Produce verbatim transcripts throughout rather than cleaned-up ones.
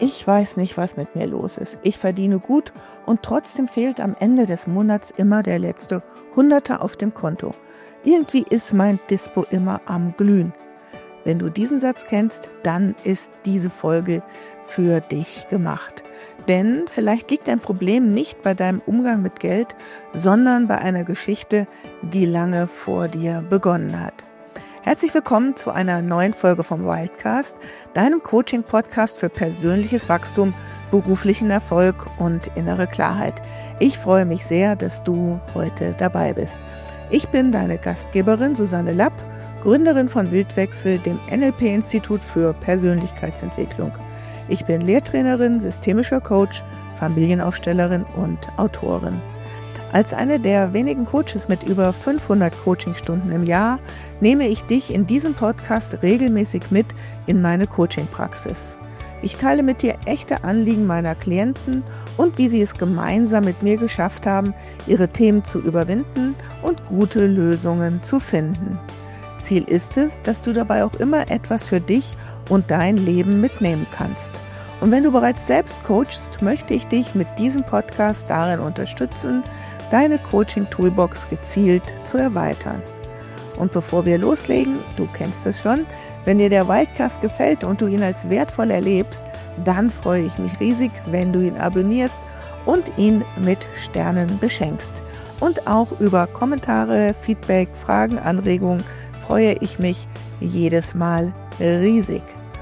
Ich weiß nicht, was mit mir los ist. Ich verdiene gut und trotzdem fehlt am Ende des Monats immer der letzte Hunderter auf dem Konto. Irgendwie ist mein Dispo immer am Glühen. Wenn du diesen Satz kennst, dann ist diese Folge für dich gemacht. Denn vielleicht liegt dein Problem nicht bei deinem Umgang mit Geld, sondern bei einer Geschichte, die lange vor dir begonnen hat. Herzlich willkommen zu einer neuen Folge vom Wildcast, deinem Coaching-Podcast für persönliches Wachstum, beruflichen Erfolg und innere Klarheit. Ich freue mich sehr, dass du heute dabei bist. Ich bin deine Gastgeberin Susanne Lapp, Gründerin von Wildwechsel, dem N L P-Institut für Persönlichkeitsentwicklung. Ich bin Lehrtrainerin, systemischer Coach, Familienaufstellerin und Autorin. Als eine der wenigen Coaches mit über fünfhundert Coachingstunden im Jahr nehme ich dich in diesem Podcast regelmäßig mit in meine Coachingpraxis. Ich teile mit dir echte Anliegen meiner Klienten und wie sie es gemeinsam mit mir geschafft haben, ihre Themen zu überwinden und gute Lösungen zu finden. Ziel ist es, dass du dabei auch immer etwas für dich und dein Leben mitnehmen kannst. Und wenn du bereits selbst coachst, möchte ich dich mit diesem Podcast darin unterstützen, deine Coaching-Toolbox gezielt zu erweitern. Und bevor wir loslegen, du kennst es schon, wenn dir der Wildcast gefällt und du ihn als wertvoll erlebst, dann freue ich mich riesig, wenn du ihn abonnierst und ihn mit Sternen beschenkst. Und auch über Kommentare, Feedback, Fragen, Anregungen freue ich mich jedes Mal riesig.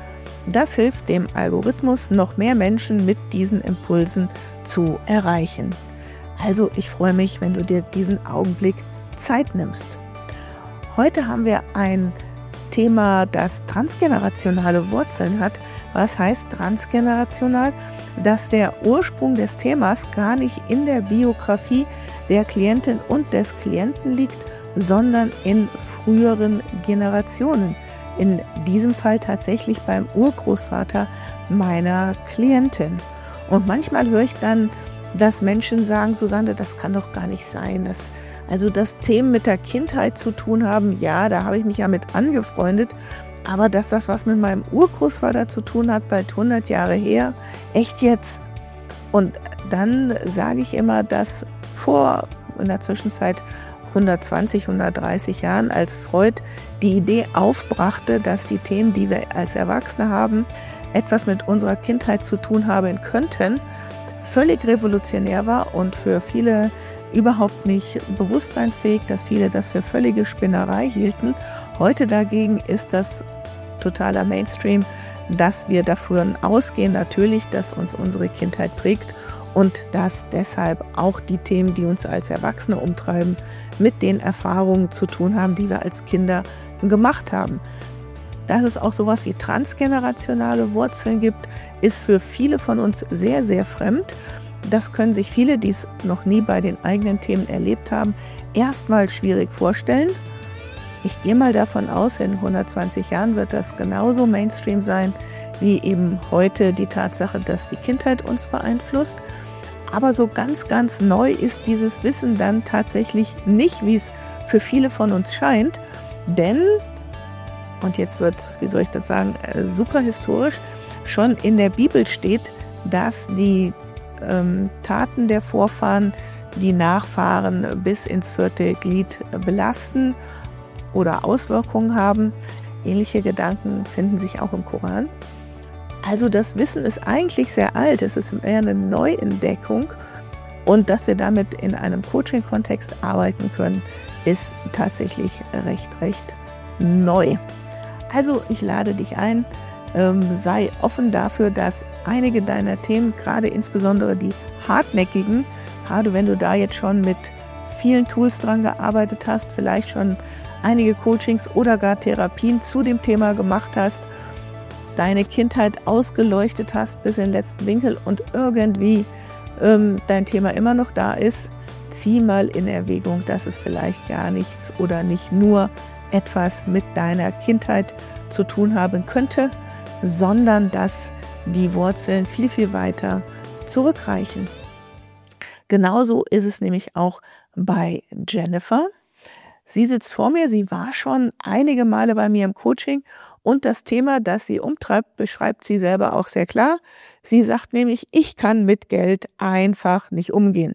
Das hilft dem Algorithmus, noch mehr Menschen mit diesen Impulsen zu erreichen. Also ich freue mich, wenn du dir diesen Augenblick Zeit nimmst. Heute haben wir ein Thema, das transgenerationale Wurzeln hat. Was heißt transgenerational? Dass der Ursprung des Themas gar nicht in der Biografie der Klientin und des Klienten liegt, sondern in früheren Generationen. In diesem Fall tatsächlich beim Urgroßvater meiner Klientin. Und manchmal höre ich dann, dass Menschen sagen, Susanne, das kann doch gar nicht sein. Dass, also dass Themen mit der Kindheit zu tun haben, ja, da habe ich mich ja mit angefreundet. Aber dass das was mit meinem Urgroßvater zu tun hat, bald hundert Jahre her, echt jetzt? Und dann sage ich immer, dass vor in der Zwischenzeit hundertzwanzig, hundertdreißig Jahren, als Freud die Idee aufbrachte, dass die Themen, die wir als Erwachsene haben, etwas mit unserer Kindheit zu tun haben könnten, völlig revolutionär war und für viele überhaupt nicht bewusstseinsfähig, dass viele das für völlige Spinnerei hielten. Heute dagegen ist das totaler Mainstream, dass wir davon ausgehen, natürlich, dass uns unsere Kindheit prägt und dass deshalb auch die Themen, die uns als Erwachsene umtreiben, mit den Erfahrungen zu tun haben, die wir als Kinder gemacht haben. Dass es auch sowas wie transgenerationale Wurzeln gibt, ist für viele von uns sehr, sehr fremd. Das können sich viele, die es noch nie bei den eigenen Themen erlebt haben, erstmal schwierig vorstellen. Ich gehe mal davon aus, in hundertzwanzig Jahren wird das genauso Mainstream sein, wie eben heute die Tatsache, dass die Kindheit uns beeinflusst. Aber so ganz, ganz neu ist dieses Wissen dann tatsächlich nicht, wie es für viele von uns scheint. Denn, und jetzt wird es, wie soll ich das sagen, super historisch, schon in der Bibel steht, dass die ähm, Taten der Vorfahren die Nachfahren bis ins vierte Glied belasten oder Auswirkungen haben. Ähnliche Gedanken finden sich auch im Koran. Also das Wissen ist eigentlich sehr alt, es ist eher eine Neuentdeckung und dass wir damit in einem Coaching-Kontext arbeiten können, ist tatsächlich recht, recht neu. Also ich lade dich ein, ähm, sei offen dafür, dass einige deiner Themen, gerade insbesondere die hartnäckigen, gerade wenn du da jetzt schon mit vielen Tools dran gearbeitet hast, vielleicht schon einige Coachings oder gar Therapien zu dem Thema gemacht hast, deine Kindheit ausgeleuchtet hast bis in den letzten Winkel und irgendwie ähm, dein Thema immer noch da ist, zieh mal in Erwägung, dass es vielleicht gar nichts oder nicht nur etwas mit deiner Kindheit zu tun haben könnte, sondern dass die Wurzeln viel, viel weiter zurückreichen. Genauso ist es nämlich auch bei Jennifer. Sie sitzt vor mir, sie war schon einige Male bei mir im Coaching und das Thema, das sie umtreibt, beschreibt sie selber auch sehr klar. Sie sagt nämlich, ich kann mit Geld einfach nicht umgehen.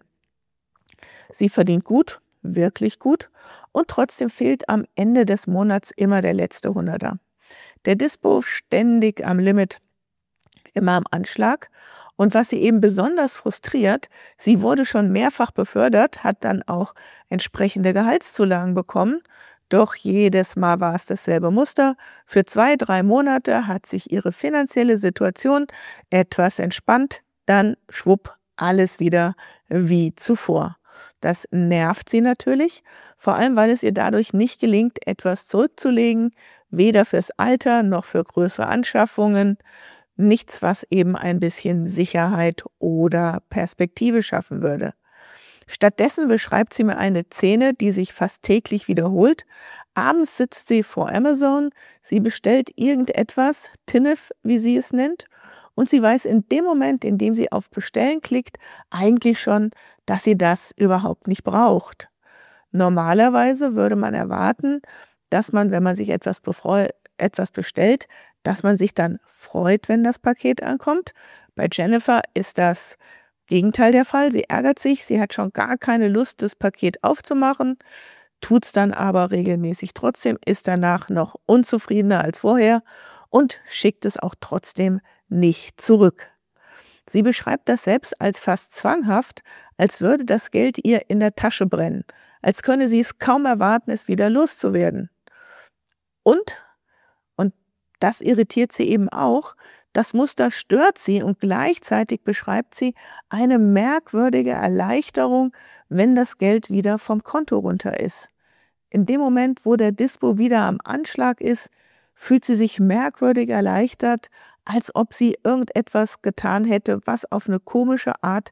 Sie verdient gut, wirklich gut und trotzdem fehlt am Ende des Monats immer der letzte Hunderter. Der Dispo ständig am Limit, immer am Anschlag. Und was sie eben besonders frustriert, sie wurde schon mehrfach befördert, hat dann auch entsprechende Gehaltszulagen bekommen. Doch jedes Mal war es dasselbe Muster. Für zwei, drei Monate hat sich ihre finanzielle Situation etwas entspannt, dann schwupp, alles wieder wie zuvor. Das nervt sie natürlich, vor allem weil es ihr dadurch nicht gelingt, etwas zurückzulegen, weder fürs Alter noch für größere Anschaffungen. Nichts, was eben ein bisschen Sicherheit oder Perspektive schaffen würde. Stattdessen beschreibt sie mir eine Szene, die sich fast täglich wiederholt. Abends sitzt sie vor Amazon, sie bestellt irgendetwas, Tinnef, wie sie es nennt, und sie weiß in dem Moment, in dem sie auf Bestellen klickt, eigentlich schon, dass sie das überhaupt nicht braucht. Normalerweise würde man erwarten, dass man, wenn man sich etwas, befreu- etwas bestellt, dass man sich dann freut, wenn das Paket ankommt. Bei Jennifer ist das Gegenteil der Fall. Sie ärgert sich, sie hat schon gar keine Lust, das Paket aufzumachen, tut es dann aber regelmäßig trotzdem, ist danach noch unzufriedener als vorher und schickt es auch trotzdem nicht zurück. Sie beschreibt das selbst als fast zwanghaft, als würde das Geld ihr in der Tasche brennen, als könne sie es kaum erwarten, es wieder loszuwerden. Und, und das irritiert sie eben auch, das Muster stört sie und gleichzeitig beschreibt sie eine merkwürdige Erleichterung, wenn das Geld wieder vom Konto runter ist. In dem Moment, wo der Dispo wieder am Anschlag ist, fühlt sie sich merkwürdig erleichtert, als ob sie irgendetwas getan hätte, was auf eine komische Art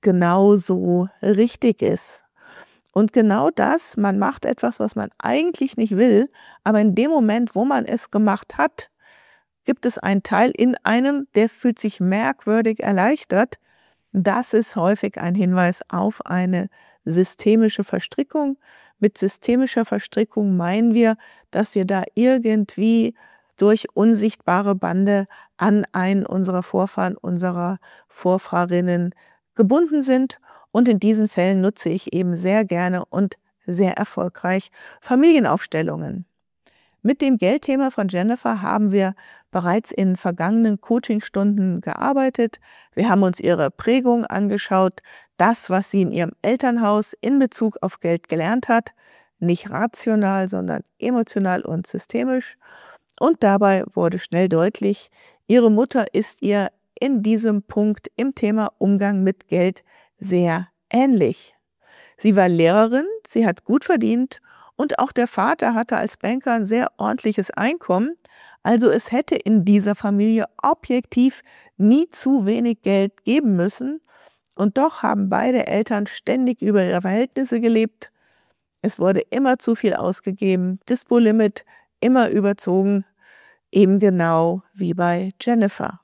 genauso richtig ist. Und genau das, man macht etwas, was man eigentlich nicht will, aber in dem Moment, wo man es gemacht hat, gibt es einen Teil in einem, der fühlt sich merkwürdig erleichtert. Das ist häufig ein Hinweis auf eine systemische Verstrickung. Mit systemischer Verstrickung meinen wir, dass wir da irgendwie durch unsichtbare Bande an einen unserer Vorfahren, unserer Vorfahrinnen gebunden sind. Und in diesen Fällen nutze ich eben sehr gerne und sehr erfolgreich Familienaufstellungen. Mit dem Geldthema von Jennifer haben wir bereits in vergangenen Coachingstunden gearbeitet. Wir haben uns ihre Prägung angeschaut, das, was sie in ihrem Elternhaus in Bezug auf Geld gelernt hat, nicht rational, sondern emotional und systemisch. Und dabei wurde schnell deutlich, ihre Mutter ist ihr in diesem Punkt im Thema Umgang mit Geld sehr ähnlich. Sie war Lehrerin, sie hat gut verdient und auch der Vater hatte als Banker ein sehr ordentliches Einkommen. Also es hätte in dieser Familie objektiv nie zu wenig Geld geben müssen. Und doch haben beide Eltern ständig über ihre Verhältnisse gelebt. Es wurde immer zu viel ausgegeben, Dispo-Limit immer überzogen, eben genau wie bei Jennifer.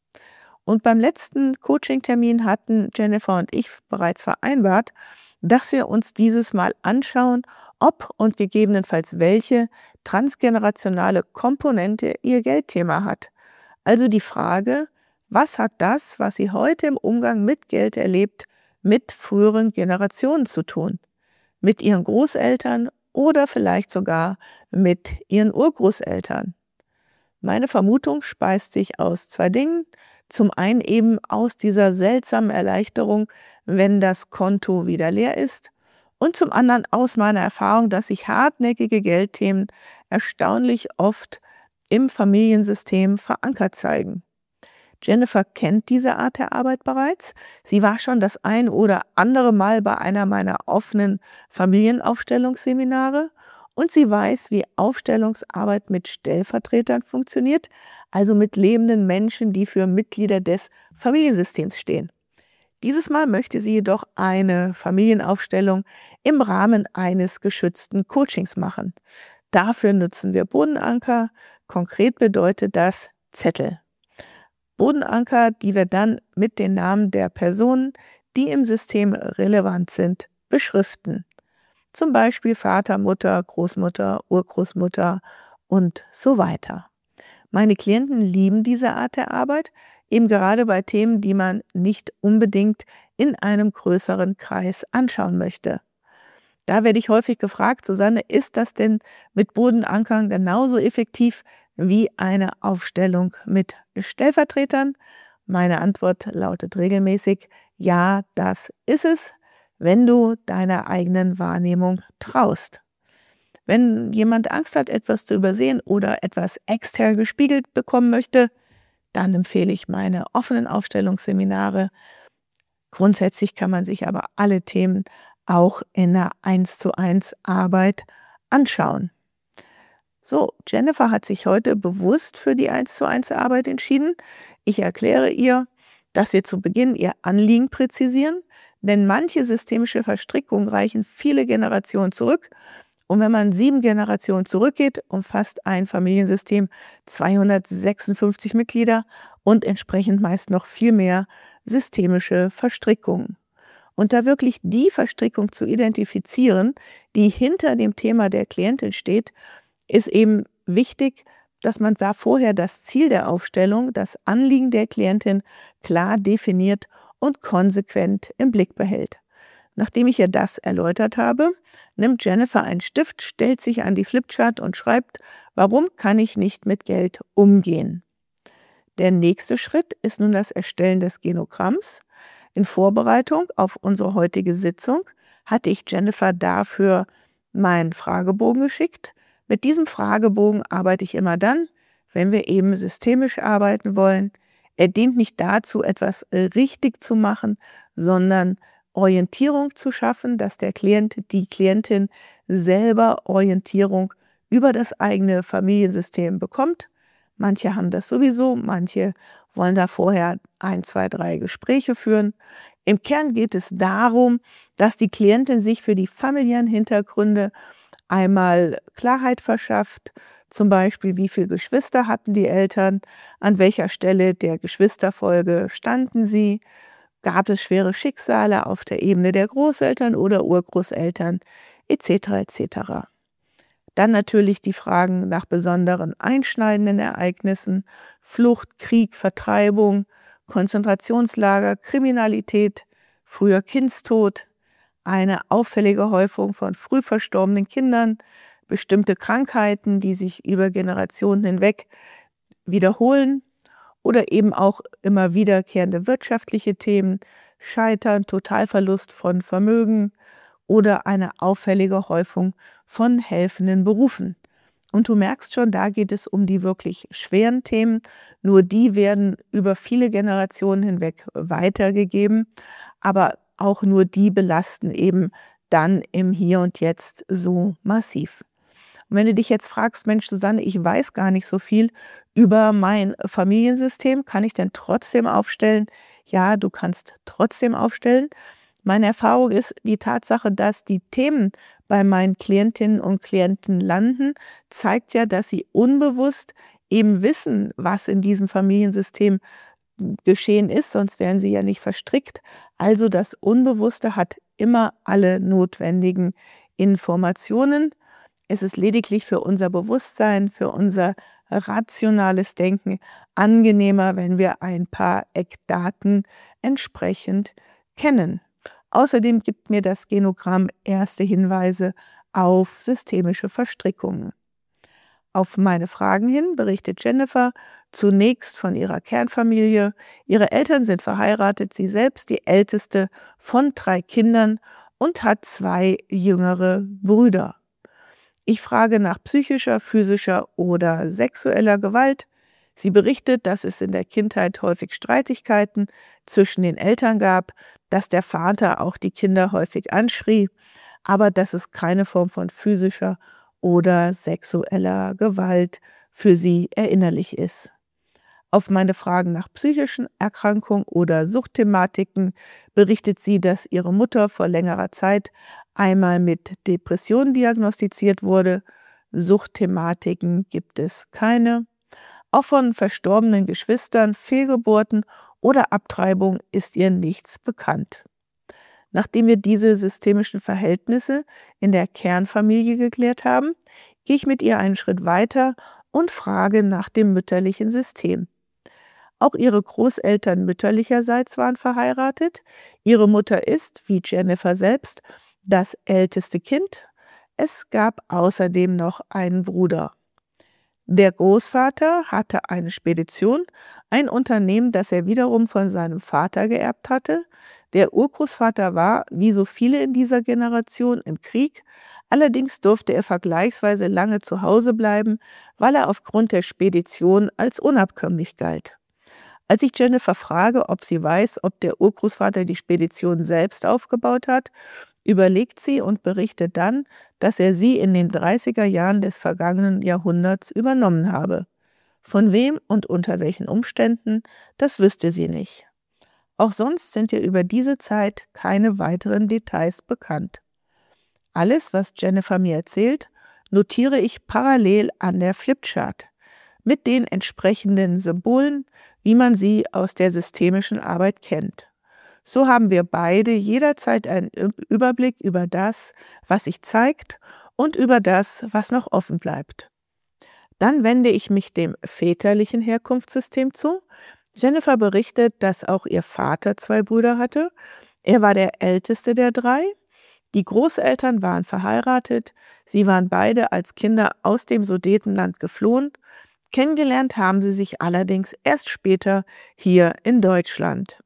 Und beim letzten Coaching-Termin hatten Jennifer und ich bereits vereinbart, dass wir uns dieses Mal anschauen, ob und gegebenenfalls welche transgenerationale Komponente ihr Geldthema hat. Also die Frage, was hat das, was sie heute im Umgang mit Geld erlebt, mit früheren Generationen zu tun? Mit ihren Großeltern oder vielleicht sogar mit ihren Urgroßeltern? Meine Vermutung speist sich aus zwei Dingen. Zum einen eben aus dieser seltsamen Erleichterung, wenn das Konto wieder leer ist. Und zum anderen aus meiner Erfahrung, dass sich hartnäckige Geldthemen erstaunlich oft im Familiensystem verankert zeigen. Jennifer kennt diese Art der Arbeit bereits. Sie war schon das ein oder andere Mal bei einer meiner offenen Familienaufstellungsseminare und sie weiß, wie Aufstellungsarbeit mit Stellvertretern funktioniert, also mit lebenden Menschen, die für Mitglieder des Familiensystems stehen. Dieses Mal möchte sie jedoch eine Familienaufstellung im Rahmen eines geschützten Coachings machen. Dafür nutzen wir Bodenanker. Konkret bedeutet das Zettel. Bodenanker, die wir dann mit den Namen der Personen, die im System relevant sind, beschriften. Zum Beispiel Vater, Mutter, Großmutter, Urgroßmutter und so weiter. Meine Klienten lieben diese Art der Arbeit, eben gerade bei Themen, die man nicht unbedingt in einem größeren Kreis anschauen möchte. Da werde ich häufig gefragt: Susanne, ist das denn mit Bodenankern genauso effektiv wie eine Aufstellung mit Stellvertretern? Meine Antwort lautet regelmäßig: Ja, das ist es, wenn du deiner eigenen Wahrnehmung traust. Wenn jemand Angst hat, etwas zu übersehen oder etwas extern gespiegelt bekommen möchte, dann empfehle ich meine offenen Aufstellungsseminare. Grundsätzlich kann man sich aber alle Themen auch in der eins zu eins Arbeit anschauen. So, Jennifer hat sich heute bewusst für die eins zu eins Arbeit entschieden. Ich erkläre ihr, dass wir zu Beginn ihr Anliegen präzisieren, denn manche systemische Verstrickungen reichen viele Generationen zurück. Und wenn man sieben Generationen zurückgeht, umfasst ein Familiensystem zweihundertsechsundfünfzig Mitglieder und entsprechend meist noch viel mehr systemische Verstrickungen. Und da wirklich die Verstrickung zu identifizieren, die hinter dem Thema der Klientin steht, ist eben wichtig, dass man da vorher das Ziel der Aufstellung, das Anliegen der Klientin klar definiert und konsequent im Blick behält. Nachdem ich ihr das erläutert habe, nimmt Jennifer einen Stift, stellt sich an die Flipchart und schreibt: Warum kann ich nicht mit Geld umgehen? Der nächste Schritt ist nun das Erstellen des Genogramms. In Vorbereitung auf unsere heutige Sitzung hatte ich Jennifer dafür meinen Fragebogen geschickt. Mit diesem Fragebogen arbeite ich immer dann, wenn wir eben systemisch arbeiten wollen. Er dient nicht dazu, etwas richtig zu machen, sondern Orientierung zu schaffen, dass der Klient, die Klientin selber Orientierung über das eigene Familiensystem bekommt. Manche haben das sowieso, manche wollen da vorher ein, zwei, drei Gespräche führen. Im Kern geht es darum, dass die Klientin sich für die familiären Hintergründe einmal Klarheit verschafft, zum Beispiel, wie viele Geschwister hatten die Eltern, an welcher Stelle der Geschwisterfolge standen sie, gab es schwere Schicksale auf der Ebene der Großeltern oder Urgroßeltern, et cetera et cetera. Dann natürlich die Fragen nach besonderen einschneidenden Ereignissen, Flucht, Krieg, Vertreibung, Konzentrationslager, Kriminalität, früher Kindstod, eine auffällige Häufung von früh verstorbenen Kindern, bestimmte Krankheiten, die sich über Generationen hinweg wiederholen oder eben auch immer wiederkehrende wirtschaftliche Themen, Scheitern, Totalverlust von Vermögen oder eine auffällige Häufung von helfenden Berufen. Und du merkst schon, da geht es um die wirklich schweren Themen, nur die werden über viele Generationen hinweg weitergegeben, aber auch nur die belasten eben dann im Hier und Jetzt so massiv. Und wenn du dich jetzt fragst: Mensch, Susanne, ich weiß gar nicht so viel über mein Familiensystem, kann ich denn trotzdem aufstellen? Ja, du kannst trotzdem aufstellen. Meine Erfahrung ist die Tatsache, dass die Themen bei meinen Klientinnen und Klienten landen, zeigt ja, dass sie unbewusst eben wissen, was in diesem Familiensystem geschehen ist, sonst wären sie ja nicht verstrickt. Also das Unbewusste hat immer alle notwendigen Informationen. Es ist lediglich für unser Bewusstsein, für unser rationales Denken angenehmer, wenn wir ein paar Eckdaten entsprechend kennen. Außerdem gibt mir das Genogramm erste Hinweise auf systemische Verstrickungen. Auf meine Fragen hin berichtet Jennifer zunächst von ihrer Kernfamilie. Ihre Eltern sind verheiratet, sie selbst die älteste von drei Kindern und hat zwei jüngere Brüder. Ich frage nach psychischer, physischer oder sexueller Gewalt. Sie berichtet, dass es in der Kindheit häufig Streitigkeiten zwischen den Eltern gab, dass der Vater auch die Kinder häufig anschrie, aber dass es keine Form von physischer oder sexueller Gewalt für sie erinnerlich ist. Auf meine Fragen nach psychischen Erkrankungen oder Suchtthematiken berichtet sie, dass ihre Mutter vor längerer Zeit einmal mit Depressionen diagnostiziert wurde. Suchtthematiken gibt es keine. Auch von verstorbenen Geschwistern, Fehlgeburten oder Abtreibung ist ihr nichts bekannt. Nachdem wir diese systemischen Verhältnisse in der Kernfamilie geklärt haben, gehe ich mit ihr einen Schritt weiter und frage nach dem mütterlichen System. Auch ihre Großeltern mütterlicherseits waren verheiratet. Ihre Mutter ist, wie Jennifer selbst, das älteste Kind. Es gab außerdem noch einen Bruder. Der Großvater hatte eine Spedition, ein Unternehmen, das er wiederum von seinem Vater geerbt hatte. Der Urgroßvater war, wie so viele in dieser Generation, im Krieg. Allerdings durfte er vergleichsweise lange zu Hause bleiben, weil er aufgrund der Spedition als unabkömmlich galt. Als ich Jennifer frage, ob sie weiß, ob der Urgroßvater die Spedition selbst aufgebaut hat, überlegt sie und berichtet dann, dass er sie in den dreißiger Jahren des vergangenen Jahrhunderts übernommen habe. Von wem und unter welchen Umständen, das wüsste sie nicht. Auch sonst sind ihr über diese Zeit keine weiteren Details bekannt. Alles, was Jennifer mir erzählt, notiere ich parallel an der Flipchart mit den entsprechenden Symbolen, wie man sie aus der systemischen Arbeit kennt. So haben wir beide jederzeit einen Überblick über das, was sich zeigt und über das, was noch offen bleibt. Dann wende ich mich dem väterlichen Herkunftssystem zu. Jennifer berichtet, dass auch ihr Vater zwei Brüder hatte. Er war der älteste der drei. Die Großeltern waren verheiratet. Sie waren beide als Kinder aus dem Sudetenland geflohen. Kennengelernt haben sie sich allerdings erst später hier in Deutschland.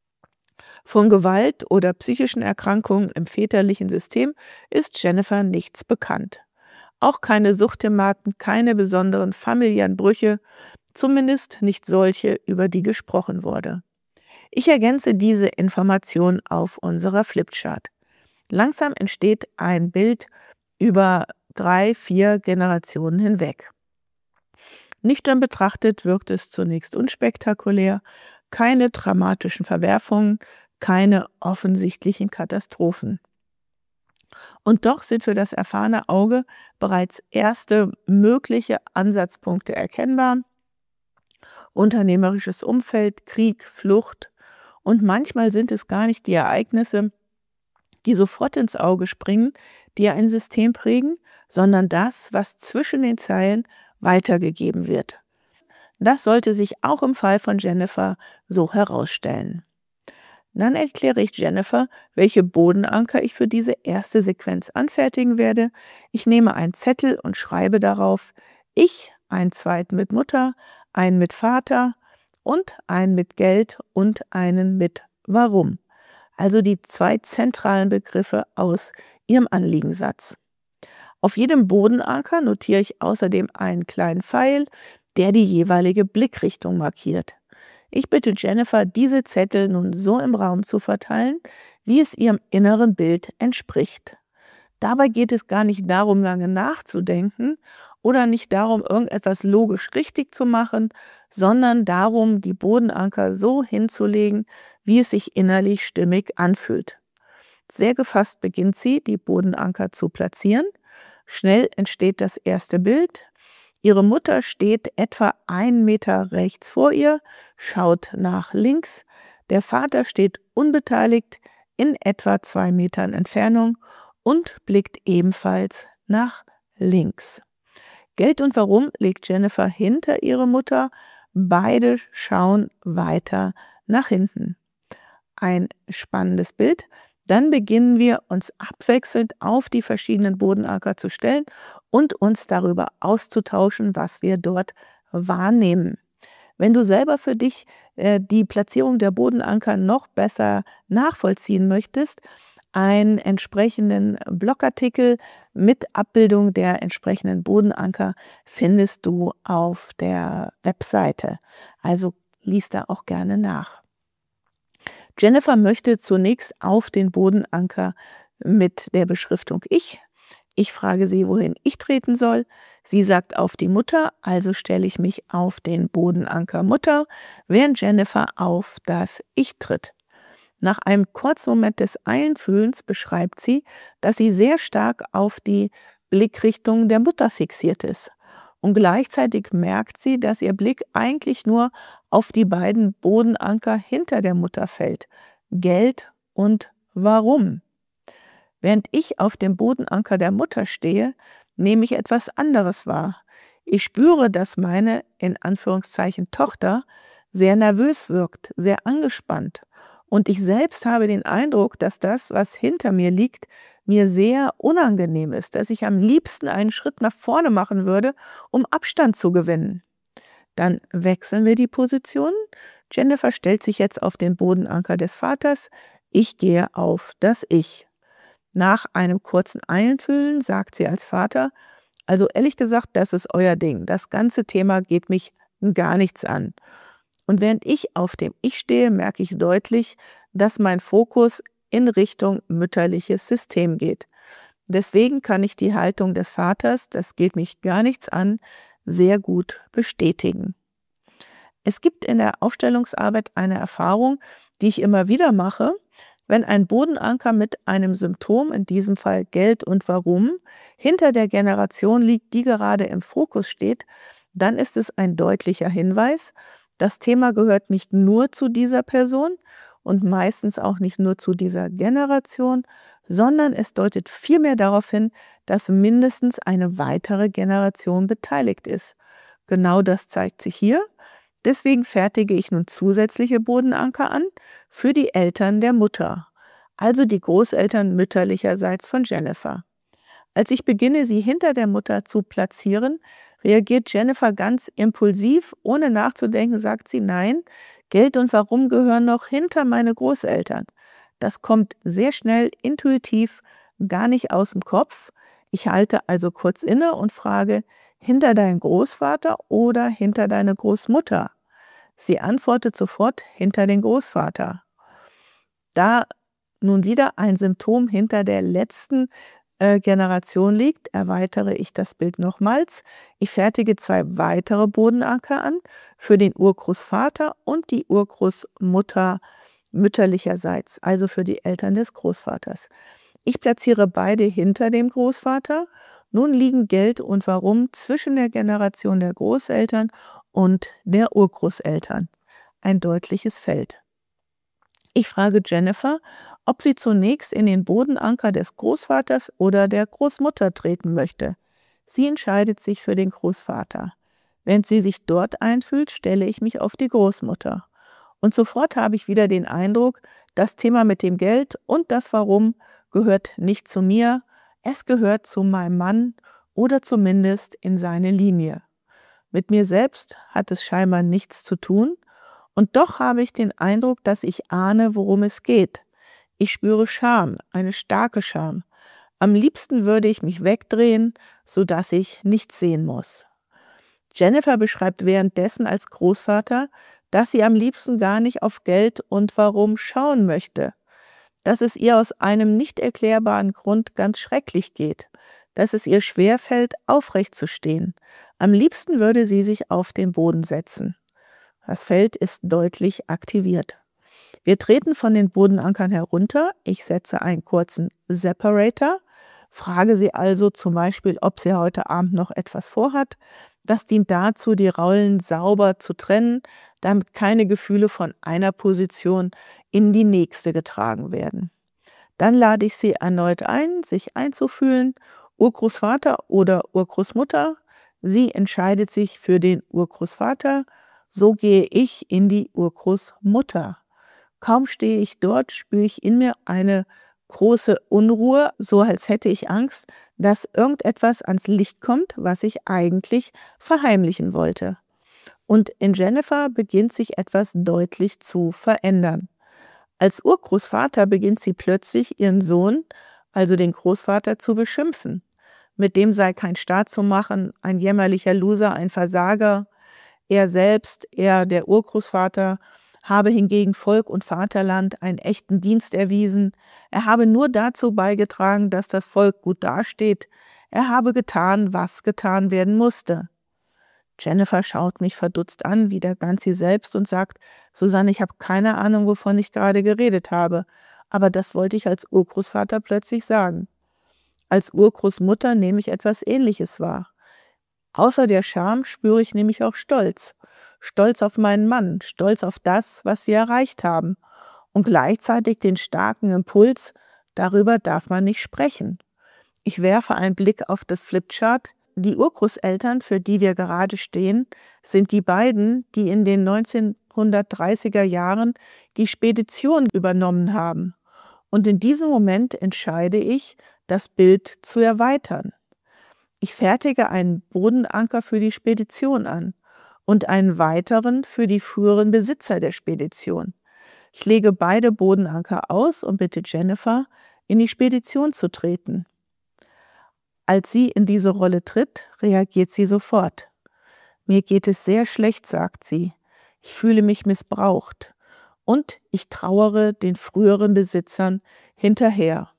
Von Gewalt oder psychischen Erkrankungen im väterlichen System ist Jennifer nichts bekannt. Auch keine Suchtthematen, keine besonderen familiären Brüche, zumindest nicht solche, über die gesprochen wurde. Ich ergänze diese Information auf unserer Flipchart. Langsam entsteht ein Bild über drei, vier Generationen hinweg. Nüchtern betrachtet wirkt es zunächst unspektakulär, keine dramatischen Verwerfungen, keine offensichtlichen Katastrophen. Und doch sind für das erfahrene Auge bereits erste mögliche Ansatzpunkte erkennbar. Unternehmerisches Umfeld, Krieg, Flucht und manchmal sind es gar nicht die Ereignisse, die sofort ins Auge springen, die ein System prägen, sondern das, was zwischen den Zeilen weitergegeben wird. Das sollte sich auch im Fall von Jennifer so herausstellen. Dann erkläre ich Jennifer, welche Bodenanker ich für diese erste Sequenz anfertigen werde. Ich nehme einen Zettel und schreibe darauf ich, einen zweiten mit Mutter, einen mit Vater und einen mit Geld und einen mit Warum. Also die zwei zentralen Begriffe aus ihrem Anliegensatz. Auf jedem Bodenanker notiere ich außerdem einen kleinen Pfeil, der die jeweilige Blickrichtung markiert. Ich bitte Jennifer, diese Zettel nun so im Raum zu verteilen, wie es ihrem inneren Bild entspricht. Dabei geht es gar nicht darum, lange nachzudenken oder nicht darum, irgendetwas logisch richtig zu machen, sondern darum, die Bodenanker so hinzulegen, wie es sich innerlich stimmig anfühlt. Sehr gefasst beginnt sie, die Bodenanker zu platzieren. Schnell entsteht das erste Bild. Ihre Mutter steht etwa einen Meter rechts vor ihr, schaut nach links. Der Vater steht unbeteiligt in etwa zwei Metern Entfernung und blickt ebenfalls nach links. Geld und Warum legt Jennifer hinter ihre Mutter. Beide schauen weiter nach hinten. Ein spannendes Bild. Dann beginnen wir, uns abwechselnd auf die verschiedenen Bodenanker zu stellen und uns darüber auszutauschen, was wir dort wahrnehmen. Wenn du selber für dich äh, die Platzierung der Bodenanker noch besser nachvollziehen möchtest, einen entsprechenden Blogartikel mit Abbildung der entsprechenden Bodenanker findest du auf der Webseite. Also lies da auch gerne nach. Jennifer möchte zunächst auf den Bodenanker mit der Beschriftung Ich. Ich frage sie, wohin ich treten soll. Sie sagt auf die Mutter, also stelle ich mich auf den Bodenanker Mutter, während Jennifer auf das Ich tritt. Nach einem kurzen Moment des Einfühlens beschreibt sie, dass sie sehr stark auf die Blickrichtung der Mutter fixiert ist. Und gleichzeitig merkt sie, dass ihr Blick eigentlich nur auf die beiden Bodenanker hinter der Mutter fällt. Geld und Warum? Während ich auf dem Bodenanker der Mutter stehe, nehme ich etwas anderes wahr. Ich spüre, dass meine, in Anführungszeichen, Tochter sehr nervös wirkt, sehr angespannt. Und ich selbst habe den Eindruck, dass das, was hinter mir liegt, mir sehr unangenehm ist, dass ich am liebsten einen Schritt nach vorne machen würde, um Abstand zu gewinnen. Dann wechseln wir die Positionen. Jennifer stellt sich jetzt auf den Bodenanker des Vaters. Ich gehe auf das Ich. Nach einem kurzen Einfühlen sagt sie als Vater: Also ehrlich gesagt, das ist euer Ding. Das ganze Thema geht mich gar nichts an. Und während ich auf dem Ich stehe, merke ich deutlich, dass mein Fokus in Richtung mütterliches System geht. Deswegen kann ich die Haltung des Vaters, das geht mich gar nichts an, sehr gut bestätigen. Es gibt in der Aufstellungsarbeit eine Erfahrung, die ich immer wieder mache. Wenn ein Bodenanker mit einem Symptom, in diesem Fall Geld und Warum, hinter der Generation liegt, die gerade im Fokus steht, dann ist es ein deutlicher Hinweis, das Thema gehört nicht nur zu dieser Person und meistens auch nicht nur zu dieser Generation, sondern es deutet vielmehr darauf hin, dass mindestens eine weitere Generation beteiligt ist. Genau das zeigt sich hier. Deswegen fertige ich nun zusätzliche Bodenanker an für die Eltern der Mutter, also die Großeltern mütterlicherseits von Jennifer. Als ich beginne, sie hinter der Mutter zu platzieren, reagiert Jennifer ganz impulsiv, ohne nachzudenken, sagt sie: Nein, Geld und Warum gehören noch hinter meine Großeltern. Das kommt sehr schnell, intuitiv, gar nicht aus dem Kopf. Ich halte also kurz inne und frage: Hinter deinen Großvater oder hinter deine Großmutter? Sie antwortet sofort: Hinter den Großvater. Da nun wieder ein Symptom hinter der letzten äh, Generation liegt, erweitere ich das Bild nochmals. Ich fertige zwei weitere Bodenanker an für den Urgroßvater und die Urgroßmutter mütterlicherseits, also für die Eltern des Großvaters. Ich platziere beide hinter dem Großvater. Nun liegen Geld und Warum zwischen der Generation der Großeltern und der Urgroßeltern. Ein deutliches Feld. Ich frage Jennifer, ob sie zunächst in den Bodenanker des Großvaters oder der Großmutter treten möchte. Sie entscheidet sich für den Großvater. Während sie sich dort einfühlt, stelle ich mich auf die Großmutter. Und sofort habe ich wieder den Eindruck, das Thema mit dem Geld und das Warum gehört nicht zu mir, es gehört zu meinem Mann oder zumindest in seine Linie. Mit mir selbst hat es scheinbar nichts zu tun und doch habe ich den Eindruck, dass ich ahne, worum es geht. Ich spüre Scham, eine starke Scham. Am liebsten würde ich mich wegdrehen, sodass ich nichts sehen muss. Jennifer beschreibt währenddessen als Großvater, dass sie am liebsten gar nicht auf Geld und Warum schauen möchte, dass es ihr aus einem nicht erklärbaren Grund ganz schrecklich geht, dass es ihr schwerfällt, aufrecht zu stehen. Am liebsten würde sie sich auf den Boden setzen. Das Feld ist deutlich aktiviert. Wir treten von den Bodenankern herunter. Ich setze einen kurzen Separator, frage sie also zum Beispiel, ob sie heute Abend noch etwas vorhat. Das dient dazu, die Rollen sauber zu trennen, damit keine Gefühle von einer Position in die nächste getragen werden. Dann lade ich sie erneut ein, sich einzufühlen, Urgroßvater oder Urgroßmutter. Sie entscheidet sich für den Urgroßvater, so gehe ich in die Urgroßmutter. Kaum stehe ich dort, spüre ich in mir eine große Unruhe, so als hätte ich Angst, dass irgendetwas ans Licht kommt, was ich eigentlich verheimlichen wollte. Und in Jennifer beginnt sich etwas deutlich zu verändern. Als Urgroßvater beginnt sie plötzlich, ihren Sohn, also den Großvater, zu beschimpfen. Mit dem sei kein Staat zu machen, ein jämmerlicher Loser, ein Versager. Er selbst, er, der Urgroßvater, habe hingegen Volk und Vaterland einen echten Dienst erwiesen. Er habe nur dazu beigetragen, dass das Volk gut dasteht. Er habe getan, was getan werden musste. Jennifer schaut mich verdutzt an, wieder ganz sie selbst, und sagt: Susanne, ich habe keine Ahnung, wovon ich gerade geredet habe. Aber das wollte ich als Urgroßvater plötzlich sagen. Als Urgroßmutter nehme ich etwas Ähnliches wahr. Außer der Scham spüre ich nämlich auch Stolz. Stolz auf meinen Mann, stolz auf das, was wir erreicht haben. und gleichzeitig den starken Impuls, darüber darf man nicht sprechen. Ich werfe einen Blick auf das Flipchart. Die Urgroßeltern, für die wir gerade stehen, sind die beiden, die in den neunzehnhundertdreißiger Jahren die Spedition übernommen haben. Und in diesem Moment entscheide ich, das Bild zu erweitern. Ich fertige einen Bodenanker für die Spedition an und einen weiteren für die früheren Besitzer der Spedition. Ich lege beide Bodenanker aus und bitte Jennifer, in die Spedition zu treten. Als sie in diese Rolle tritt, reagiert sie sofort. Mir geht es sehr schlecht, sagt sie. Ich fühle mich missbraucht und ich trauere den früheren Besitzern hinterher.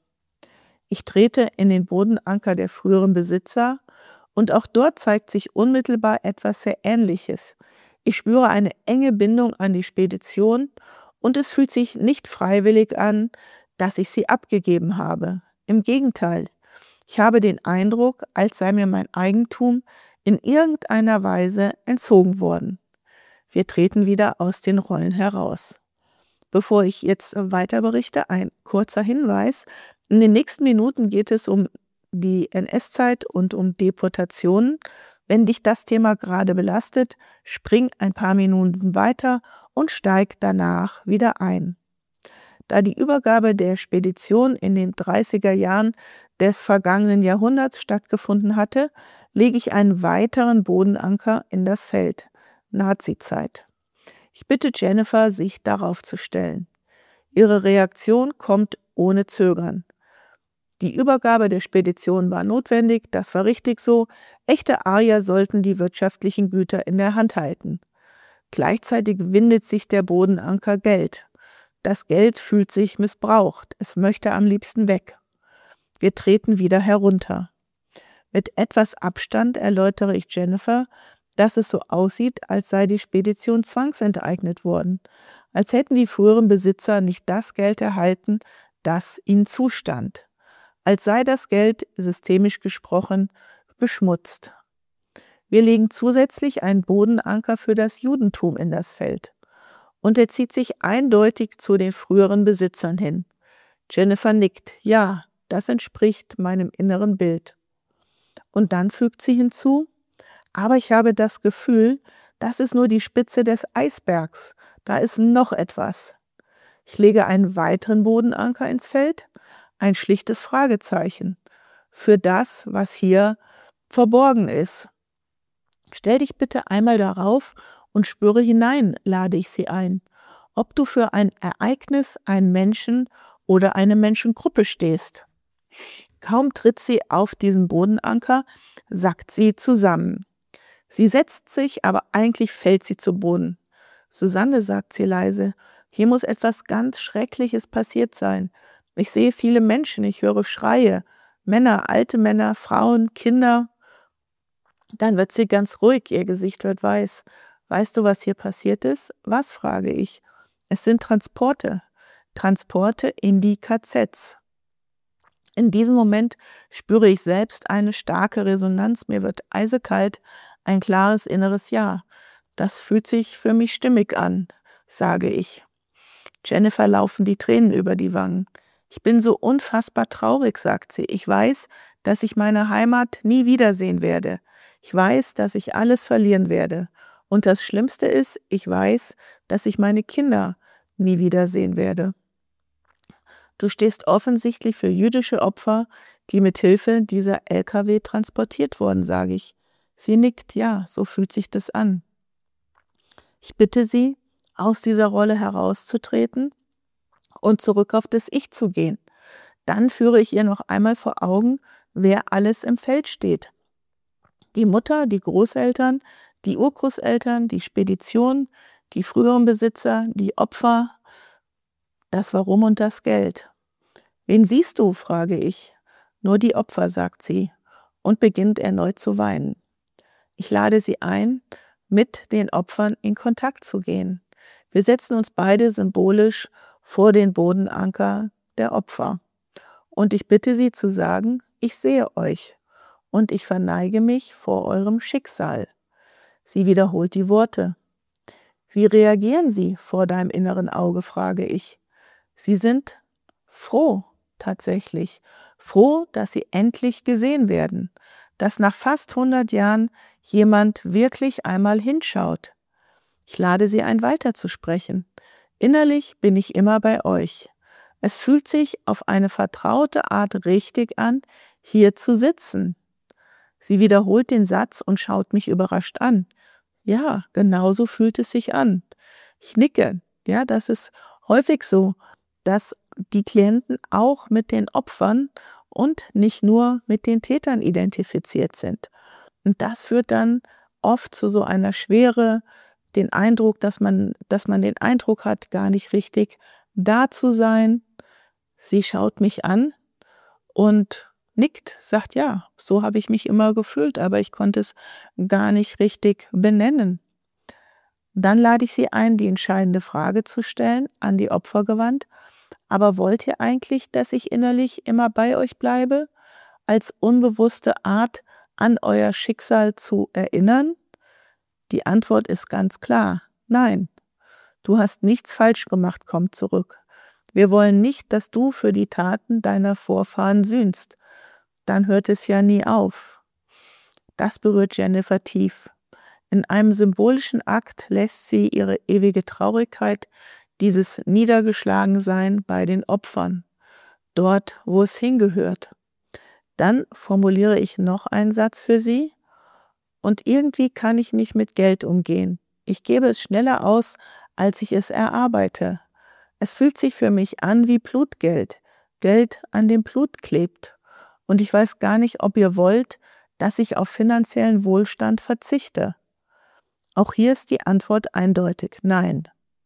Ich trete in den Bodenanker der früheren Besitzer und auch dort zeigt sich unmittelbar etwas sehr Ähnliches. Ich spüre eine enge Bindung an die Spedition und es fühlt sich nicht freiwillig an, dass ich sie abgegeben habe. Im Gegenteil. Ich habe den Eindruck, als sei mir mein Eigentum in irgendeiner Weise entzogen worden. Wir treten wieder aus den Rollen heraus. Bevor ich jetzt weiter berichte, ein kurzer Hinweis. In den nächsten Minuten geht es um die N S-Zeit und um Deportationen. Wenn dich das Thema gerade belastet, spring ein paar Minuten weiter und steig danach wieder ein. Da die Übergabe der Spedition in den dreißiger Jahren des vergangenen Jahrhunderts stattgefunden hatte, lege ich einen weiteren Bodenanker in das Feld. Nazizeit. Ich bitte Jennifer, sich darauf zu stellen. Ihre Reaktion kommt ohne Zögern. Die Übergabe der Spedition war notwendig, das war richtig so. Echte Arier sollten die wirtschaftlichen Güter in der Hand halten. Gleichzeitig windet sich der Bodenanker Geld. Das Geld fühlt sich missbraucht, es möchte am liebsten weg. Wir treten wieder herunter. Mit etwas Abstand erläutere ich Jennifer, dass es so aussieht, als sei die Spedition zwangsenteignet worden, als hätten die früheren Besitzer nicht das Geld erhalten, das ihnen zustand, als sei das Geld, systemisch gesprochen, beschmutzt. Wir legen zusätzlich einen Bodenanker für das Judentum in das Feld. Und er zieht sich eindeutig zu den früheren Besitzern hin. Jennifer nickt, ja, das entspricht meinem inneren Bild. Und dann fügt sie hinzu, aber ich habe das Gefühl, das ist nur die Spitze des Eisbergs, da ist noch etwas. Ich lege einen weiteren Bodenanker ins Feld, ein schlichtes Fragezeichen, für das, was hier verborgen ist. Stell dich bitte einmal darauf und spüre hinein, lade ich sie ein, ob du für ein Ereignis, einen Menschen oder eine Menschengruppe stehst. Kaum tritt sie auf diesen Bodenanker, sackt sie zusammen. Sie setzt sich, aber eigentlich fällt sie zu Boden. Susanne, sagt sie leise, hier muss etwas ganz Schreckliches passiert sein. Ich sehe viele Menschen, ich höre Schreie, Männer, alte Männer, Frauen, Kinder. Dann wird sie ganz ruhig, ihr Gesicht wird weiß. Weißt du, was hier passiert ist? Was, frage ich. Es sind Transporte. Transporte in die K Zs. In diesem Moment spüre ich selbst eine starke Resonanz. Mir wird eisekalt, ein klares inneres Ja. Das fühlt sich für mich stimmig an, sage ich. Jennifer laufen die Tränen über die Wangen. Ich bin so unfassbar traurig, sagt sie. Ich weiß, dass ich meine Heimat nie wiedersehen werde. Ich weiß, dass ich alles verlieren werde. Und das Schlimmste ist, ich weiß, dass ich meine Kinder nie wiedersehen werde. Du stehst offensichtlich für jüdische Opfer, die mit Hilfe dieser L K W transportiert wurden, sage ich. Sie nickt, ja, so fühlt sich das an. Ich bitte sie, aus dieser Rolle herauszutreten und zurück auf das Ich zu gehen. Dann führe ich ihr noch einmal vor Augen, wer alles im Feld steht. Die Mutter, die Großeltern, die Urgroßeltern, die Spedition, die früheren Besitzer, die Opfer, das Warum und das Geld. Wen siehst du, frage ich. Nur die Opfer, sagt sie und beginnt erneut zu weinen. Ich lade sie ein, mit den Opfern in Kontakt zu gehen. Wir setzen uns beide symbolisch vor den Bodenanker der Opfer. Und ich bitte sie zu sagen, ich sehe euch und ich verneige mich vor eurem Schicksal. Sie wiederholt die Worte. Wie reagieren sie vor deinem inneren Auge, frage ich. Sie sind froh, tatsächlich. Froh, dass sie endlich gesehen werden. Dass nach fast hundert Jahren jemand wirklich einmal hinschaut. Ich lade Sie ein, weiterzusprechen. Innerlich bin ich immer bei euch. Es fühlt sich auf eine vertraute Art richtig an, hier zu sitzen. Sie wiederholt den Satz und schaut mich überrascht an. Ja, genauso fühlt es sich an. Ich nicke. Ja, das ist häufig so, dass die Klienten auch mit den Opfern und nicht nur mit den Tätern identifiziert sind. Und das führt dann oft zu so einer Schwere, den Eindruck, dass man, dass man den Eindruck hat, gar nicht richtig da zu sein. Sie schaut mich an und nickt, sagt, ja, so habe ich mich immer gefühlt, aber ich konnte es gar nicht richtig benennen. Dann lade ich Sie ein, die entscheidende Frage zu stellen, an die Opfer gewandt. Aber wollt ihr eigentlich, dass ich innerlich immer bei euch bleibe, als unbewusste Art, an euer Schicksal zu erinnern? Die Antwort ist ganz klar, nein. Du hast nichts falsch gemacht, komm zurück. Wir wollen nicht, dass du für die Taten deiner Vorfahren sühnst. Dann hört es ja nie auf. Das berührt Jennifer tief. In einem symbolischen Akt lässt sie ihre ewige Traurigkeit, dieses Niedergeschlagensein bei den Opfern, dort, wo es hingehört. Dann formuliere ich noch einen Satz für sie. Und irgendwie kann ich nicht mit Geld umgehen. Ich gebe es schneller aus, als ich es erarbeite. Es fühlt sich für mich an wie Blutgeld. Geld an dem Blut klebt. Und ich weiß gar nicht, ob ihr wollt, dass ich auf finanziellen Wohlstand verzichte. Auch hier ist die Antwort eindeutig, nein.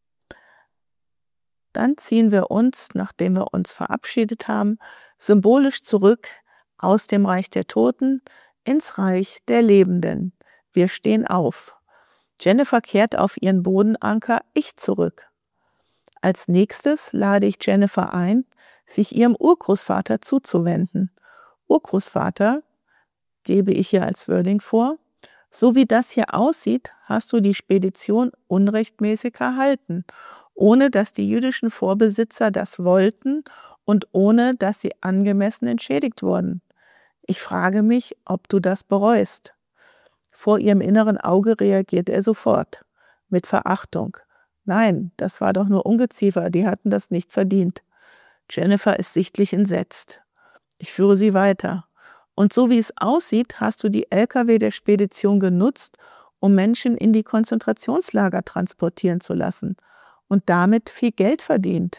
Dann ziehen wir uns, nachdem wir uns verabschiedet haben, symbolisch zurück aus dem Reich der Toten ins Reich der Lebenden. Wir stehen auf. Jennifer kehrt auf ihren Bodenanker Ich zurück. Als nächstes lade ich Jennifer ein, sich ihrem Urgroßvater zuzuwenden. Urgroßvater gebe ich hier als Wording vor. So wie das hier aussieht, hast du die Spedition unrechtmäßig erhalten, ohne dass die jüdischen Vorbesitzer das wollten und ohne dass sie angemessen entschädigt wurden. Ich frage mich, ob du das bereust. Vor ihrem inneren Auge reagiert er sofort, mit Verachtung. Nein, das war doch nur Ungeziefer, die hatten das nicht verdient. Jennifer ist sichtlich entsetzt. Ich führe sie weiter. Und so wie es aussieht, hast du die L K W der Spedition genutzt, um Menschen in die Konzentrationslager transportieren zu lassen und damit viel Geld verdient.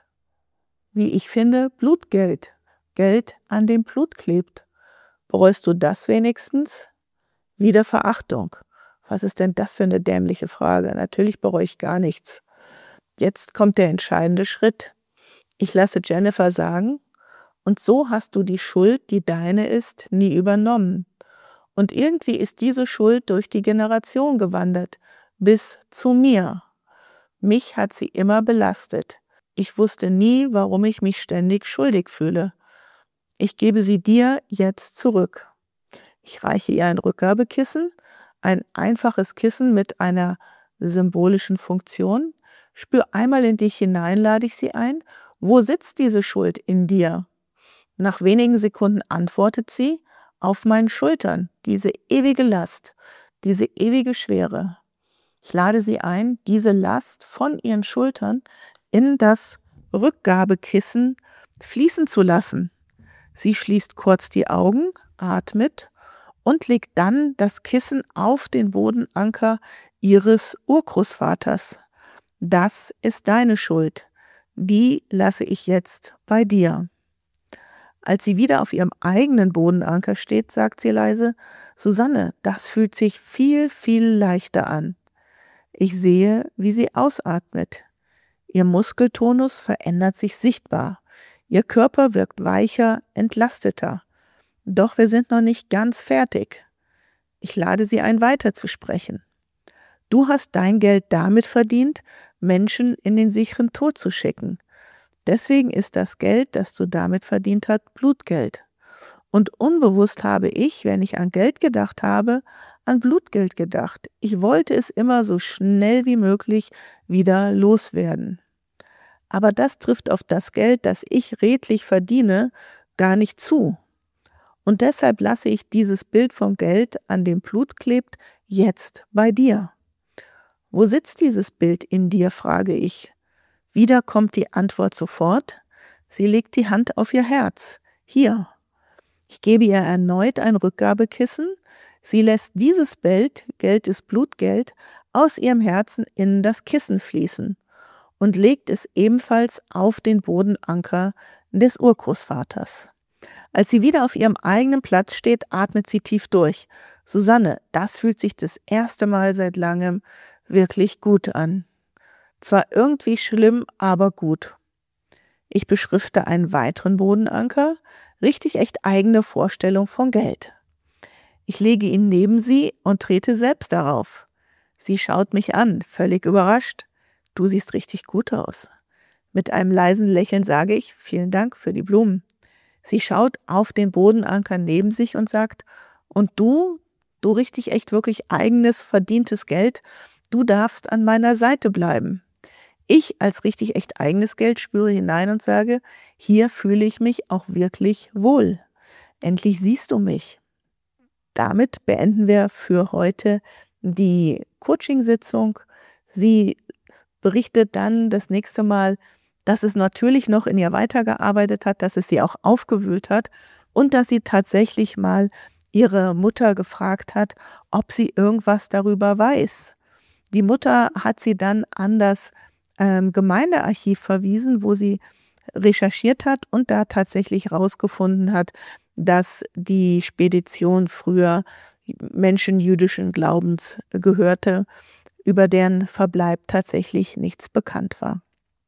Wie ich finde, Blutgeld. Geld, an dem Blut klebt. Bereust du das wenigstens? Wieder Verachtung. Was ist denn das für eine dämliche Frage? Natürlich bereue ich gar nichts. Jetzt kommt der entscheidende Schritt. Ich lasse Jennifer sagen, und so hast du die Schuld, die deine ist, nie übernommen. Und irgendwie ist diese Schuld durch die Generation gewandert, bis zu mir. Mich hat sie immer belastet. Ich wusste nie, warum ich mich ständig schuldig fühle. Ich gebe sie dir jetzt zurück. Ich reiche ihr ein Rückgabekissen, ein einfaches Kissen mit einer symbolischen Funktion. Spür einmal in dich hinein, lade ich sie ein. Wo sitzt diese Schuld in dir? Nach wenigen Sekunden antwortet sie, auf meinen Schultern, diese ewige Last, diese ewige Schwere. Ich lade sie ein, diese Last von ihren Schultern in das Rückgabekissen fließen zu lassen. Sie schließt kurz die Augen, atmet und legt dann das Kissen auf den Bodenanker ihres Urgroßvaters. Das ist deine Schuld. Die lasse ich jetzt bei dir. Als sie wieder auf ihrem eigenen Bodenanker steht, sagt sie leise, Susanne, das fühlt sich viel, viel leichter an. Ich sehe, wie sie ausatmet. Ihr Muskeltonus verändert sich sichtbar. Ihr Körper wirkt weicher, entlasteter. Doch wir sind noch nicht ganz fertig. Ich lade sie ein, weiterzusprechen. Du hast dein Geld damit verdient, Menschen in den sicheren Tod zu schicken. Deswegen ist das Geld, das du damit verdient hast, Blutgeld. Und unbewusst habe ich, wenn ich an Geld gedacht habe, an Blutgeld gedacht. Ich wollte es immer so schnell wie möglich wieder loswerden. aber das trifft auf das Geld, das ich redlich verdiene, gar nicht zu. Und deshalb lasse ich dieses Bild vom Geld, an dem Blut klebt, jetzt bei dir. Wo sitzt dieses Bild in dir, frage ich. Wieder kommt die Antwort sofort. Sie legt die Hand auf ihr Herz. Hier. Ich gebe ihr erneut ein Rückgabekissen. Sie lässt dieses Bild, Geld ist Blutgeld, aus ihrem Herzen in das Kissen fließen und legt es ebenfalls auf den Bodenanker des Urgroßvaters. Als sie wieder auf ihrem eigenen Platz steht, atmet sie tief durch. Susanne, das fühlt sich das erste Mal seit langem wirklich gut an. Zwar irgendwie schlimm, aber gut. Ich beschrifte einen weiteren Bodenanker, richtig echt eigene Vorstellung von Geld. Ich lege ihn neben sie und trete selbst darauf. Sie schaut mich an, völlig überrascht. Du siehst richtig gut aus. Mit einem leisen Lächeln sage ich, vielen Dank für die Blumen. Sie schaut auf den Bodenanker neben sich und sagt, und du, du richtig echt wirklich eigenes, verdientes Geld, du darfst an meiner Seite bleiben. Ich als richtig echt eigenes Geld spüre hinein und sage, hier fühle ich mich auch wirklich wohl. Endlich siehst du mich. Damit beenden wir für heute die Coaching-Sitzung. Sie berichtet dann das nächste Mal, dass es natürlich noch in ihr weitergearbeitet hat, dass es sie auch aufgewühlt hat und dass sie tatsächlich mal ihre Mutter gefragt hat, ob sie irgendwas darüber weiß. Die Mutter hat sie dann an das ähm, Gemeindearchiv verwiesen, wo sie recherchiert hat und da tatsächlich rausgefunden hat, dass die Spedition früher Menschen jüdischen Glaubens gehörte, über deren Verbleib tatsächlich nichts bekannt war.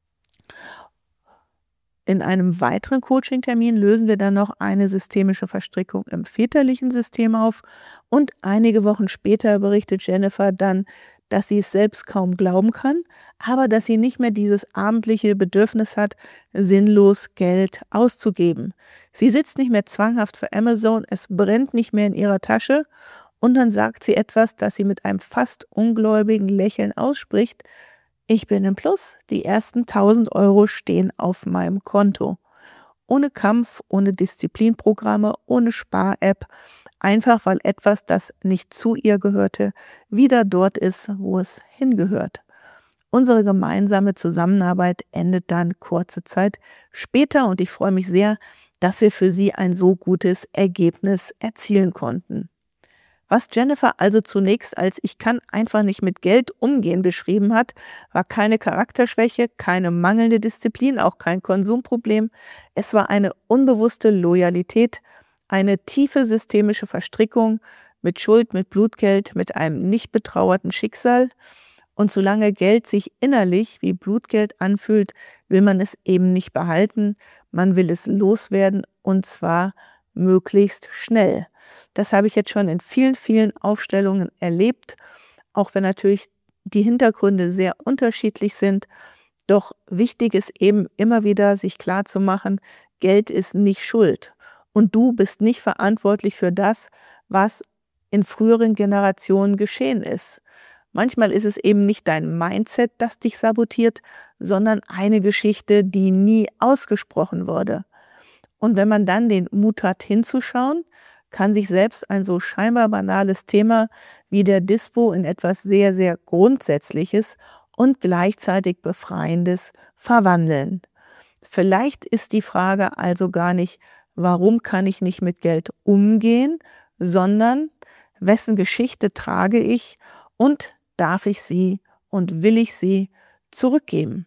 In einem weiteren Coaching-Termin lösen wir dann noch eine systemische Verstrickung im väterlichen System auf und einige Wochen später berichtet Jennifer dann, dass sie es selbst kaum glauben kann, aber dass sie nicht mehr dieses abendliche Bedürfnis hat, sinnlos Geld auszugeben. Sie sitzt nicht mehr zwanghaft für Amazon, es brennt nicht mehr in ihrer Tasche und dann sagt sie etwas, das sie mit einem fast ungläubigen Lächeln ausspricht. Ich bin im Plus, die ersten tausend Euro stehen auf meinem Konto. Ohne Kampf, ohne Disziplinprogramme, ohne Spar-App, einfach weil etwas, das nicht zu ihr gehörte, wieder dort ist, wo es hingehört. Unsere gemeinsame Zusammenarbeit endet dann kurze Zeit später und ich freue mich sehr, dass wir für sie ein so gutes Ergebnis erzielen konnten. Was Jennifer also zunächst als ich kann einfach nicht mit Geld umgehen beschrieben hat, war keine Charakterschwäche, keine mangelnde Disziplin, auch kein Konsumproblem. Es war eine unbewusste Loyalität, eine tiefe systemische Verstrickung mit Schuld, mit Blutgeld, mit einem nicht betrauerten Schicksal. Und solange Geld sich innerlich wie Blutgeld anfühlt, will man es eben nicht behalten. Man will es loswerden und zwar möglichst schnell. Das habe ich jetzt schon in vielen, vielen Aufstellungen erlebt, auch wenn natürlich die Hintergründe sehr unterschiedlich sind. Doch wichtig ist eben immer wieder, sich klarzumachen, Geld ist nicht Schuld. Und du bist nicht verantwortlich für das, was in früheren Generationen geschehen ist. Manchmal ist es eben nicht dein Mindset, das dich sabotiert, sondern eine Geschichte, die nie ausgesprochen wurde. Und wenn man dann den Mut hat, hinzuschauen, kann sich selbst ein so scheinbar banales Thema wie der Dispo in etwas sehr, sehr Grundsätzliches und gleichzeitig Befreiendes verwandeln. Vielleicht ist die Frage also gar nicht, warum kann ich nicht mit Geld umgehen, sondern wessen Geschichte trage ich und darf ich sie und will ich sie zurückgeben.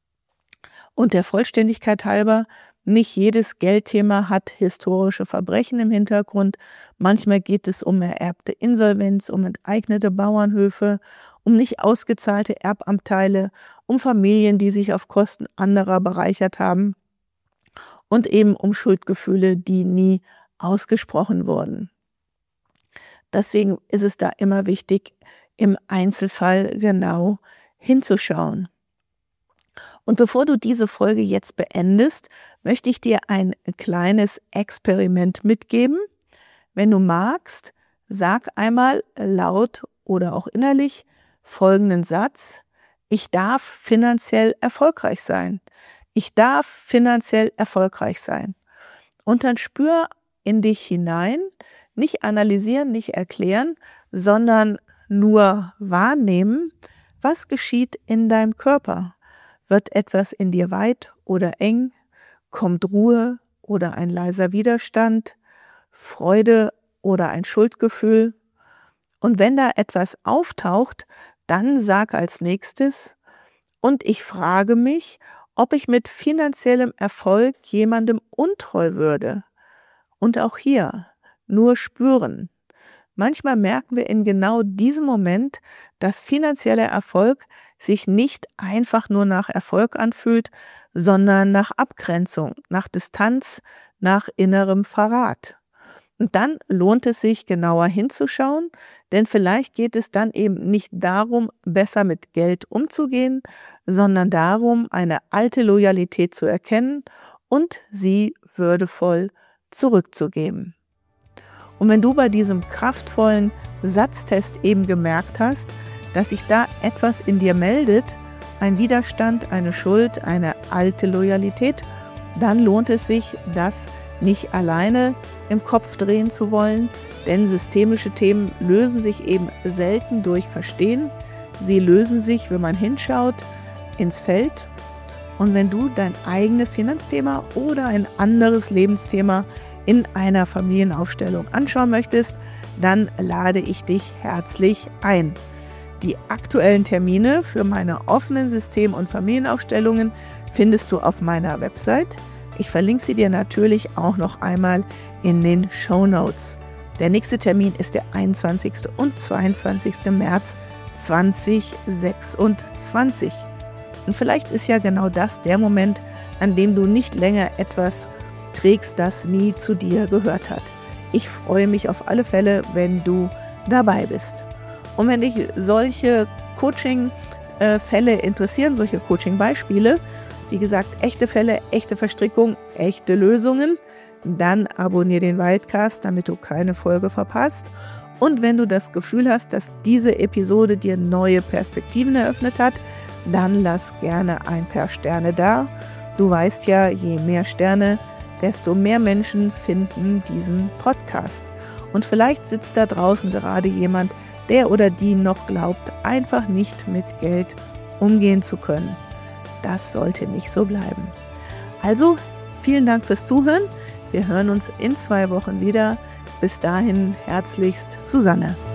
Und der Vollständigkeit halber, nicht jedes Geldthema hat historische Verbrechen im Hintergrund. Manchmal geht es um ererbte Insolvenz, um enteignete Bauernhöfe, um nicht ausgezahlte Erbanteile, um Familien, die sich auf Kosten anderer bereichert haben und eben um Schuldgefühle, die nie ausgesprochen wurden. Deswegen ist es da immer wichtig, im Einzelfall genau hinzuschauen. Und bevor du diese Folge jetzt beendest, möchte ich dir ein kleines Experiment mitgeben. Wenn du magst, sag einmal laut oder auch innerlich folgenden Satz: Ich darf finanziell erfolgreich sein. Ich darf finanziell erfolgreich sein. Und dann spür in dich hinein, nicht analysieren, nicht erklären, sondern nur wahrnehmen, was geschieht in deinem Körper. Wird etwas in dir weit oder eng? Kommt Ruhe oder ein leiser Widerstand? Freude oder ein Schuldgefühl? Und wenn da etwas auftaucht, dann sag als nächstes: Und ich frage mich, ob ich mit finanziellem Erfolg jemandem untreu würde. Und auch hier nur spüren. Manchmal merken wir in genau diesem Moment, dass finanzieller Erfolg sich nicht einfach nur nach Erfolg anfühlt, sondern nach Abgrenzung, nach Distanz, nach innerem Verrat. Und dann lohnt es sich, genauer hinzuschauen, denn vielleicht geht es dann eben nicht darum, besser mit Geld umzugehen, sondern darum, eine alte Loyalität zu erkennen und sie würdevoll zurückzugeben. Und wenn du bei diesem kraftvollen Satztest eben gemerkt hast, dass sich da etwas in dir meldet, ein Widerstand, eine Schuld, eine alte Loyalität, dann lohnt es sich, das nicht alleine im Kopf drehen zu wollen, denn systemische Themen lösen sich eben selten durch Verstehen. Sie lösen sich, wenn man hinschaut, ins Feld. Und wenn du dein eigenes Finanzthema oder ein anderes Lebensthema in einer Familienaufstellung anschauen möchtest, dann lade ich dich herzlich ein. Die aktuellen Termine für meine offenen System- und Familienaufstellungen findest du auf meiner Website. Ich verlinke sie dir natürlich auch noch einmal in den Shownotes. Der nächste Termin ist der einundzwanzigsten und zweiundzwanzigsten März zweitausendsechsundzwanzig. Und vielleicht ist ja genau das der Moment, an dem du nicht länger etwas trägst, das nie zu dir gehört hat. Ich freue mich auf alle Fälle, wenn du dabei bist. Und wenn dich solche Coaching-Fälle interessieren, solche Coaching-Beispiele, wie gesagt, echte Fälle, echte Verstrickung, echte Lösungen, dann abonniere den Wildcast, damit du keine Folge verpasst. Und wenn du das Gefühl hast, dass diese Episode dir neue Perspektiven eröffnet hat, dann lass gerne ein paar Sterne da. Du weißt ja, je mehr Sterne, desto mehr Menschen finden diesen Podcast. Und vielleicht sitzt da draußen gerade jemand, der oder die noch glaubt, einfach nicht mit Geld umgehen zu können. Das sollte nicht so bleiben. Also, vielen Dank fürs Zuhören. Wir hören uns in zwei Wochen wieder. Bis dahin herzlichst, Susanne.